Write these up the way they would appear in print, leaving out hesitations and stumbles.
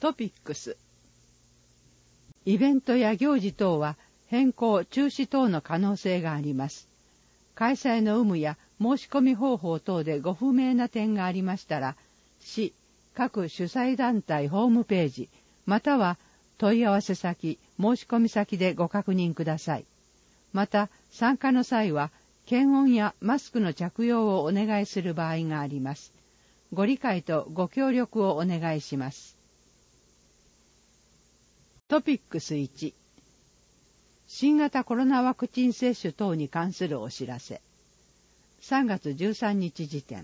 トピックス。イベントや行事等は変更・中止等の可能性があります。開催の有無や申し込み方法等でご不明な点がありましたら、市各主催団体ホームページ、または問い合わせ先、申し込み先でご確認ください。また、参加の際は、検温やマスクの着用をお願いする場合があります。ご理解とご協力をお願いします。トピックス1、新型コロナワクチン接種等に関するお知らせ。3月13日時点。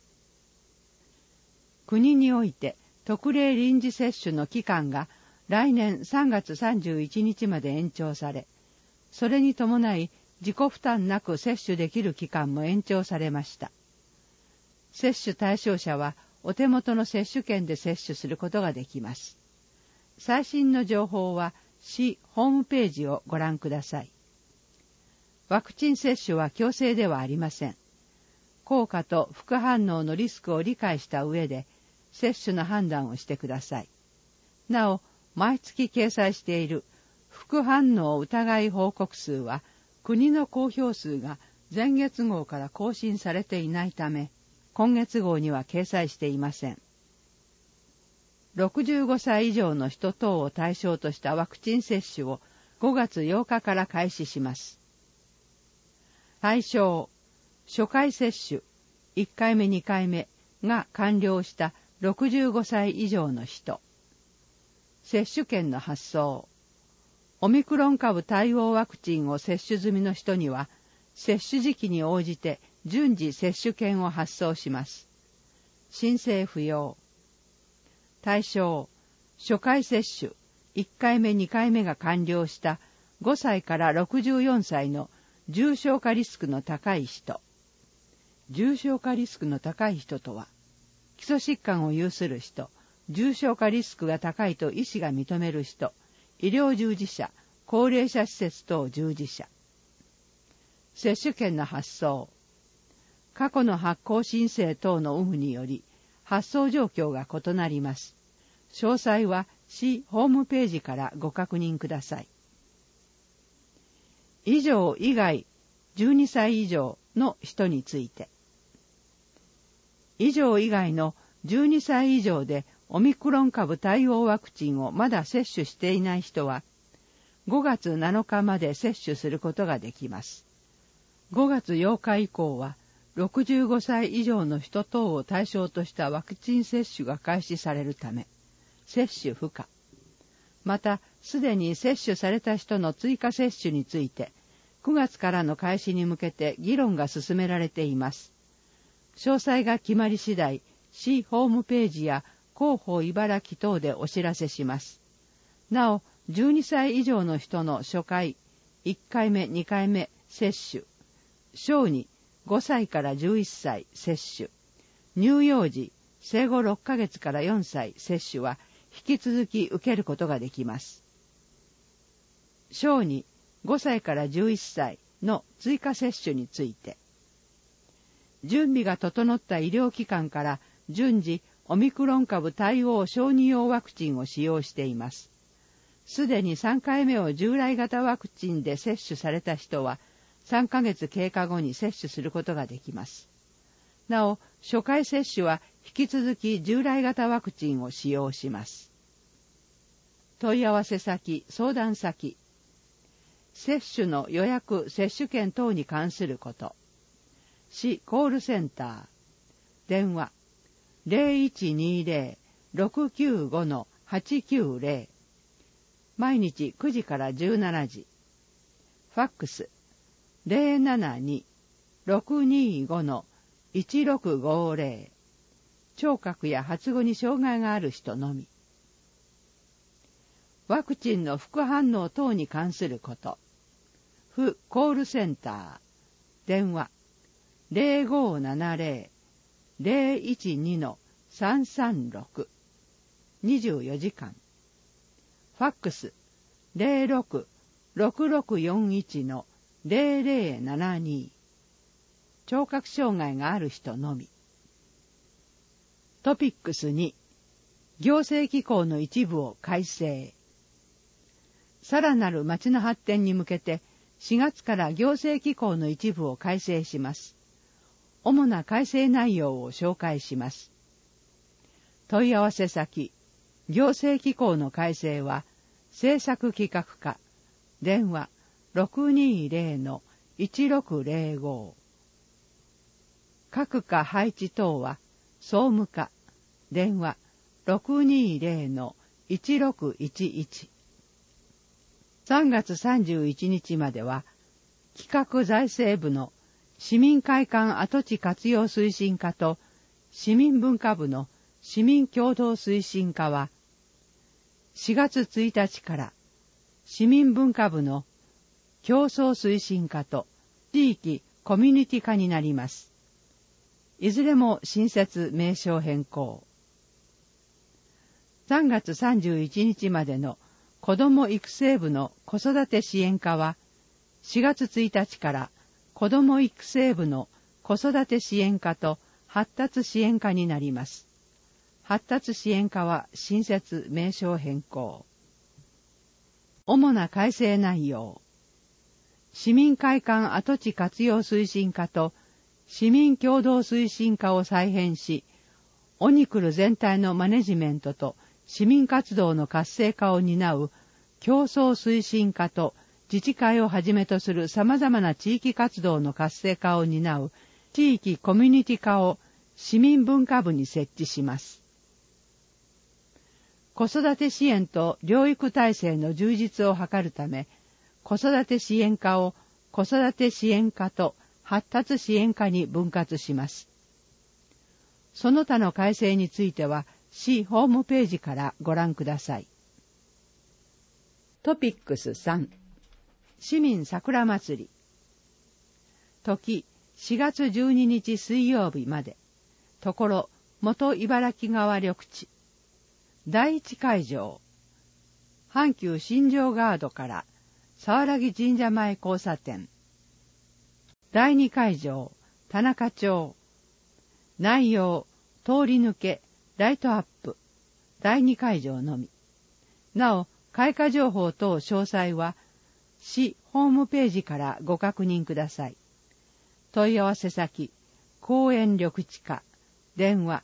国において特例臨時接種の期間が来年3月31日まで延長され、それに伴い自己負担なく接種できる期間も延長されました。接種対象者はお手元の接種券で接種することができます。最新の情報は市ホームページをご覧ください。ワクチン接種は強制ではありません。効果と副反応のリスクを理解した上で接種の判断をしてください。なお、毎月掲載している副反応疑い報告数は国の公表数が前月号から更新されていないため、今月号には掲載していません。65歳以上の人等を対象としたワクチン接種を5月8日から開始します。対象、初回接種、1回目2回目が完了した65歳以上の人。接種券の発送。オミクロン株対応ワクチンを接種済みの人には、接種時期に応じて順次接種券を発送します。申請不要。対象、初回接種、1回目2回目が完了した5歳から64歳の重症化リスクの高い人。重症化リスクの高い人とは、基礎疾患を有する人、重症化リスクが高いと医師が認める人、医療従事者、高齢者施設等従事者。接種券の発送。過去の発行申請等の有無により、発送状況が異なります。詳細は市ホームページからご確認ください。以上以外12歳以上の人について。以上以外の12歳以上でオミクロン株対応ワクチンをまだ接種していない人は、5月7日まで接種することができます。5月8日以降は、65歳以上の人等を対象としたワクチン接種が開始されるため、接種不可。また、すでに接種された人の追加接種について、9月からの開始に向けて議論が進められています。詳細が決まり次第、市ホームページや広報茨城等でお知らせします。なお、12歳以上の人の初回、1回目、2回目接種、小児、5歳から11歳接種、乳幼児、生後6ヶ月から4歳接種は引き続き受けることができます。小児、5歳から11歳の追加接種について、準備が整った医療機関から順次オミクロン株対応小児用ワクチンを使用しています。すでに3回目を従来型ワクチンで接種された人は3ヶ月経過後に接種することができます。なお、初回接種は引き続き従来型ワクチンを使用します。問い合わせ先、相談先。接種の予約、接種券等に関すること。市コールセンター。電話。0120-695-890。毎日9時から17時。ファックス。072-625-1650。聴覚や発語に障害がある人のみ。ワクチンの副反応等に関すること。府コールセンター。電話。0570-012-336。24時間。ファックス。06-6641-0072。聴覚障害がある人のみ。トピックス2。 行政機構の一部を改正。さらなる町の発展に向けて、4月から行政機構の一部を改正します。主な改正内容を紹介します。問い合わせ先、行政機構の改正は、政策企画課、電話 620-1605。各課配置等は、総務課、電話 620-1611。3月31日までは、企画財政部の市民会館跡地活用推進課と市民文化部の市民共同推進課は、4月1日から市民文化部の競争推進課と地域コミュニティ課になります。いずれも新設名称変更。3月31日までの子ども育成部の子育て支援課は、4月1日から子ども育成部の子育て支援課と発達支援課になります。発達支援課は新設名称変更。主な改正内容。市民会館跡地活用推進課と市民共同推進課を再編し、オニクル全体のマネジメントと市民活動の活性化を担う競争推進課と自治会をはじめとする様々な地域活動の活性化を担う地域コミュニティ課を市民文化部に設置します。子育て支援と療育体制の充実を図るため、子育て支援課を子育て支援課と発達支援課に分割します。その他の改正については、市ホームページからご覧ください。トピックス3、市民桜祭り。時、4月12日水曜日まで。ところ、元茨城川緑地。第一会場。阪急新庄ガードから沢良神社前交差点。第二会場、田中町。内容、通り抜け、ライトアップ。第二会場のみ。なお、開花情報等詳細は、市ホームページからご確認ください。問い合わせ先、公園緑地課、電話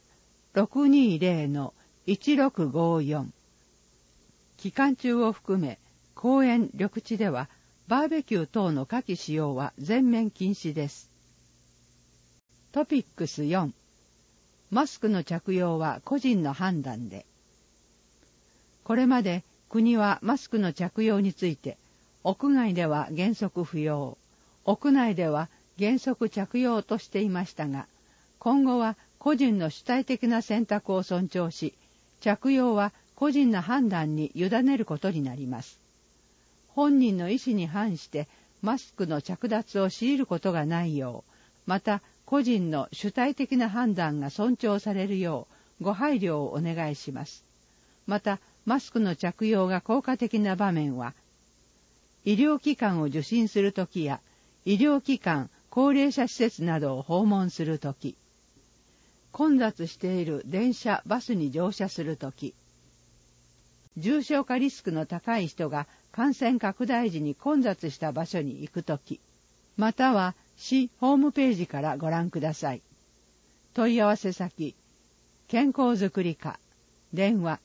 620-1654。期間中を含め、公園緑地では、バーベキュー等の火器使用は全面禁止です。トピックス4、マスクの着用は個人の判断で。これまで国はマスクの着用について、屋外では原則不要、屋内では原則着用としていましたが、今後は個人の主体的な選択を尊重し、着用は個人の判断に委ねることになります。本人の意思に反してマスクの着脱を強いることがないよう、また個人の主体的な判断が尊重されるようご配慮をお願いします。また、マスクの着用が効果的な場面は、医療機関を受診するときや、医療機関、高齢者施設などを訪問するとき、混雑している電車、バスに乗車するとき、重症化リスクの高い人が感染拡大時に混雑した場所に行くとき、または市ホームページからご覧ください。問い合わせ先、健康づくり課、電話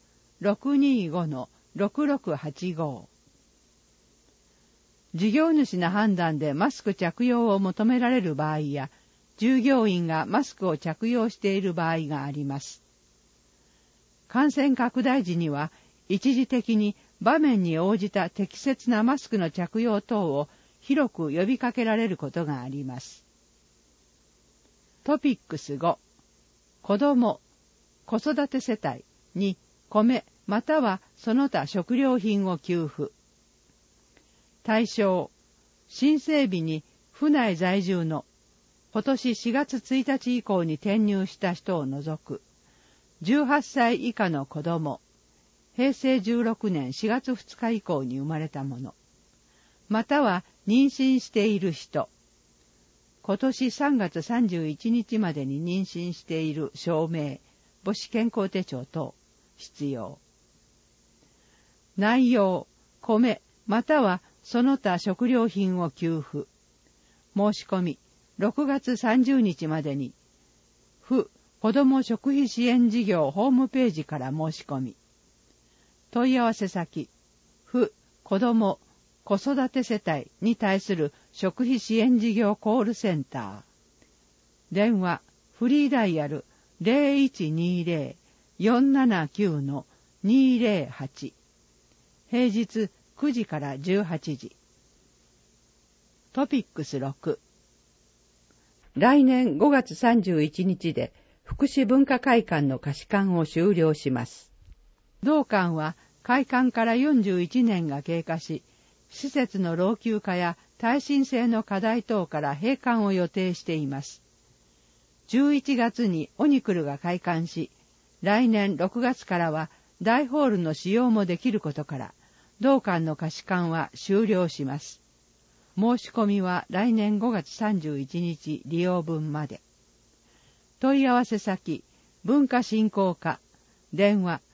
625-6685。事業主の判断でマスク着用を求められる場合や、従業員がマスクを着用している場合があります。感染拡大時には、一時的に場面に応じた適切なマスクの着用等を広く呼びかけられることがあります。トピックス5、子ども、子育て世帯に米またはその他食料品を給付。対象、新整備に府内在住の今年4月1日以降に転入した人を除く18歳以下の子ども、平成16年4月2日以降に生まれたもの、または妊娠している人、今年3月31日までに妊娠している証明、母子健康手帳等、 必要。内容、米、またはその他食料品を給付。申し込み、6月30日までに、府子ども食費支援事業ホームページから申し込み。問い合わせ先、府子ども子育て世帯に対する食費支援事業コールセンター。電話、フリーダイヤル 0120-479-208。平日9時から18時。トピックス6。来年5月31日で福祉文化会館の貸し館を終了します。同館は開館から41年が経過し、施設の老朽化や耐震性の課題等から閉館を予定しています。11月にオニクルが開館し、来年6月からは大ホールの使用もできることから、同館の貸し館は終了します。申し込みは来年5月31日利用分まで。問い合わせ先、文化振興課、電話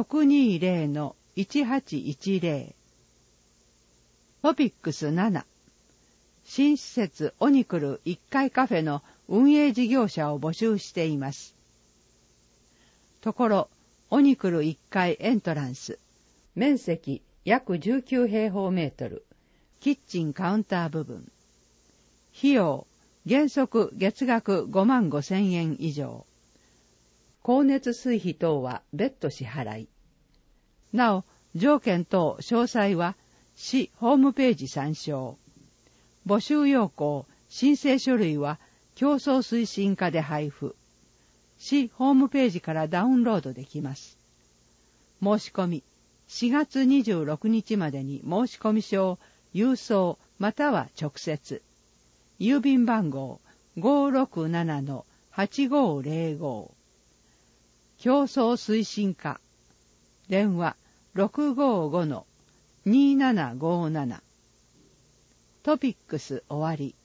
620-1810。トピックス7。新施設オニクル1階カフェの運営事業者を募集しています。ところ、オニクル1階エントランス、面積約19平方メートル、キッチンカウンター部分。費用、原則月額55,000円以上。光熱水費等は別途支払い。なお、条件等詳細は市ホームページ参照。募集要項、申請書類は競争推進課で配布。市ホームページからダウンロードできます。申し込み、4月26日までに申し込み書を郵送または直接。郵便番号 567-8505。競争推進課。電話 655-2757。トピックス終わり。